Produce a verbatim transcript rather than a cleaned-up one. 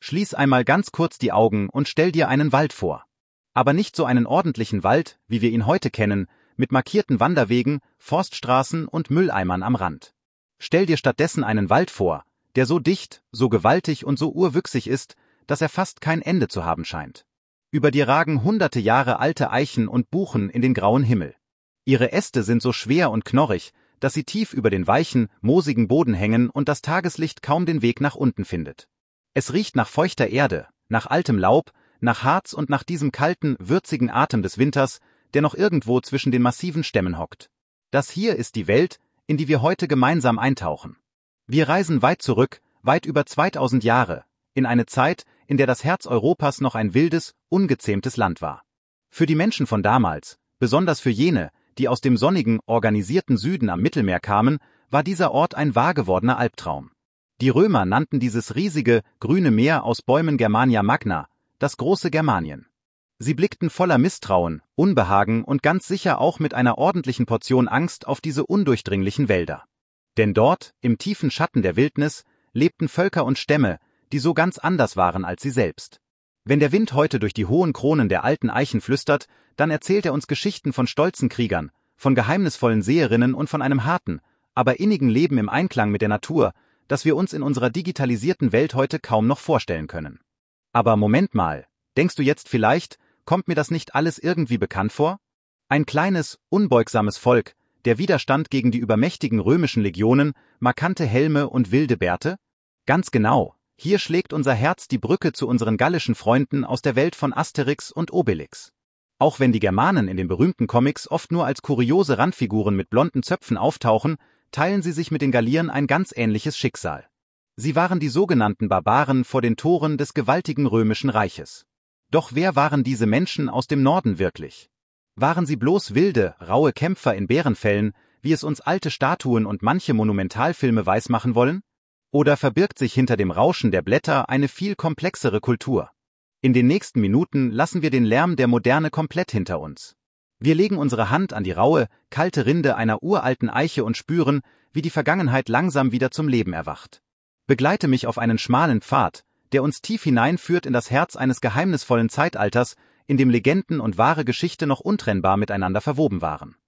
Schließ einmal ganz kurz die Augen und stell dir einen Wald vor. Aber nicht so einen ordentlichen Wald, wie wir ihn heute kennen, mit markierten Wanderwegen, Forststraßen und Mülleimern am Rand. Stell dir stattdessen einen Wald vor, der so dicht, so gewaltig und so urwüchsig ist, dass er fast kein Ende zu haben scheint. Über dir ragen hunderte Jahre alte Eichen und Buchen in den grauen Himmel. Ihre Äste sind so schwer und knorrig, dass sie tief über den weichen, moosigen Boden hängen und das Tageslicht kaum den Weg nach unten findet. Es riecht nach feuchter Erde, nach altem Laub, nach Harz und nach diesem kalten, würzigen Atem des Winters, der noch irgendwo zwischen den massiven Stämmen hockt. Das hier ist die Welt, in die wir heute gemeinsam eintauchen. Wir reisen weit zurück, weit über zweitausend Jahre, in eine Zeit, in der das Herz Europas noch ein wildes, ungezähmtes Land war. Für die Menschen von damals, besonders für jene, die aus dem sonnigen, organisierten Süden am Mittelmeer kamen, war dieser Ort ein wahrgewordener Albtraum. Die Römer nannten dieses riesige, grüne Meer aus Bäumen Germania Magna, das große Germanien. Sie blickten voller Misstrauen, Unbehagen und ganz sicher auch mit einer ordentlichen Portion Angst auf diese undurchdringlichen Wälder. Denn dort, im tiefen Schatten der Wildnis, lebten Völker und Stämme, die so ganz anders waren als sie selbst. Wenn der Wind heute durch die hohen Kronen der alten Eichen flüstert, dann erzählt er uns Geschichten von stolzen Kriegern, von geheimnisvollen Seherinnen und von einem harten, aber innigen Leben im Einklang mit der Natur, das wir uns in unserer digitalisierten Welt heute kaum noch vorstellen können. Aber Moment mal, denkst du jetzt vielleicht, kommt mir das nicht alles irgendwie bekannt vor? Ein kleines, unbeugsames Volk, der Widerstand gegen die übermächtigen römischen Legionen, markante Helme und wilde Bärte? Ganz genau, hier schlägt unser Herz die Brücke zu unseren gallischen Freunden aus der Welt von Asterix und Obelix. Auch wenn die Germanen in den berühmten Comics oft nur als kuriose Randfiguren mit blonden Zöpfen auftauchen, teilen sie sich mit den Galliern ein ganz ähnliches Schicksal. Sie waren die sogenannten Barbaren vor den Toren des gewaltigen römischen Reiches. Doch wer waren diese Menschen aus dem Norden wirklich? Waren sie bloß wilde, raue Kämpfer in Bärenfellen, wie es uns alte Statuen und manche Monumentalfilme weismachen wollen? Oder verbirgt sich hinter dem Rauschen der Blätter eine viel komplexere Kultur? In den nächsten Minuten lassen wir den Lärm der Moderne komplett hinter uns. Wir legen unsere Hand an die raue, kalte Rinde einer uralten Eiche und spüren, wie die Vergangenheit langsam wieder zum Leben erwacht. Begleite mich auf einen schmalen Pfad, der uns tief hineinführt in das Herz eines geheimnisvollen Zeitalters, in dem Legenden und wahre Geschichte noch untrennbar miteinander verwoben waren.